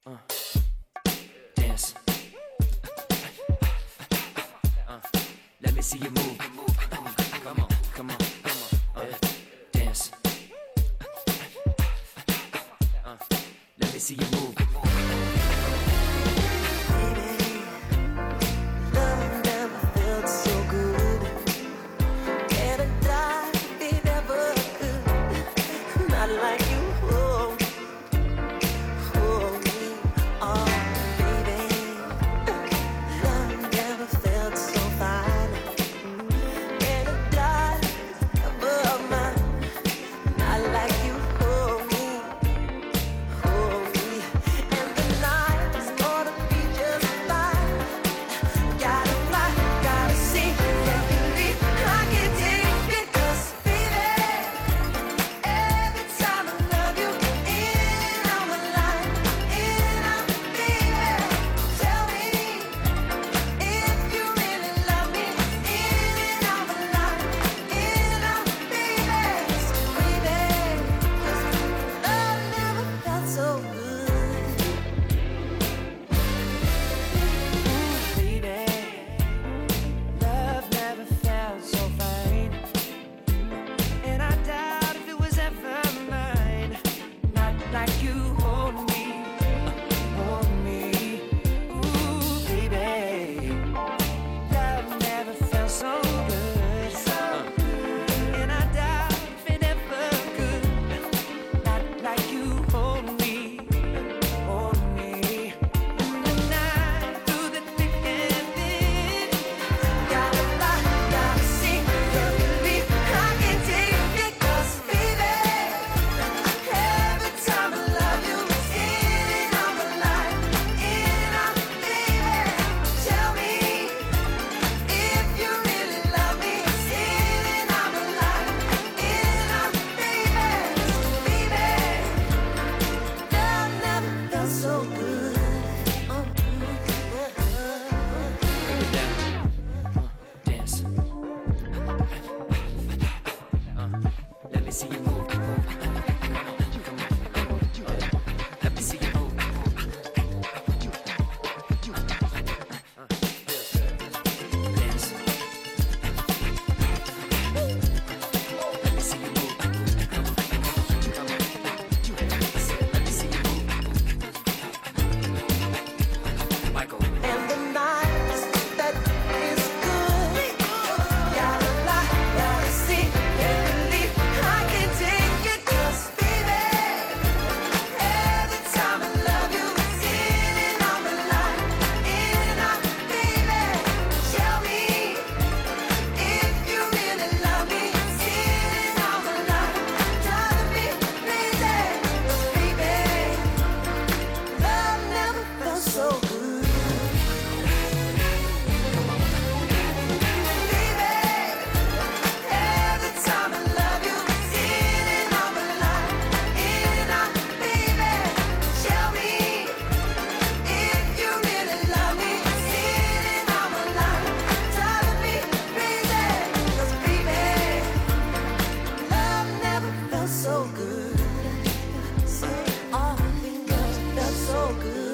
Uh, dance. Let me see you move. Come on, come on, come on. Dance. Let me see you move. Love never felt so good. Can't die if it ever could. Not like you hold me, oh baby. Love never felt so fine. Can't die above mine. Not like you hold me. And the night is gonna be just fine. Gotta fly, gotta see, can't believe I can take it. 'Cause baby, every time I love you, in and out my life, in and out, baby. Tell me if you really love me, in and out my life, in and out, baby. So baby, 'cause love never felt so good. Baby, love never felt so fine. And I doubt if it was ever mine. Not like you hold me, hold me. Ooh, baby, love never felt so good. And I doubt if it ever could. Not like you hold me, hold me. And the night through the thick and thin. Gotta fly, gotta see, can't believe I can take it. 'Cause baby, every time I love you, in and out my life, in and out, baby. Tell me if you really love me, in and out my life, in and out, baby. Baby, love never felt so good. Break it down. Dance. Let me see you move. Come on, come on. Let me see you move. Dance. Let me see you move. Come on, come on. Let me see you move. Michael. And the night that is good. Gotta fly, gotta see, can't believe I can take it. 'Cause baby, every time I love you, in and out my life, in and out, baby. Tell me if you really love me, in and out my life, driving me crazy. 'Cause baby, love never felt so good. Baby, every time I love you, in and out my life, in and out, baby. Tell me if you really love me, in and out my life, driving me crazy. 'Cause baby, love never felt so good. So all fingers felt so good.